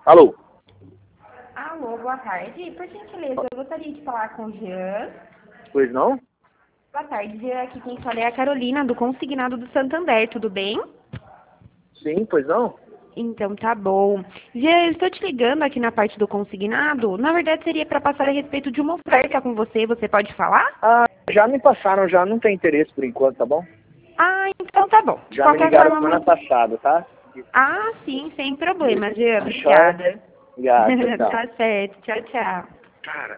Alô? Alô, boa tarde. Por gentileza, eu gostaria de falar com o Jean. Pois não? Boa tarde, Jean. Aqui quem fala é a Carolina, do Consignado do Santander. Tudo bem? Sim, pois não? Então tá bom. Jean, eu estou te ligando aqui na parte do consignado. Na verdade, seria para passar a respeito de uma oferta com você. Você pode falar? Ah, já me passaram, já não tem interesse por enquanto, tá bom? Ah, então tá bom. De Já me qualquer ligaram forma, semana muito... passada, tá? Ah, sim, sem problema, Jean. Tá joia? Obrigada. Obrigado, tchau. Tá certo. Tchau, tchau. Cara.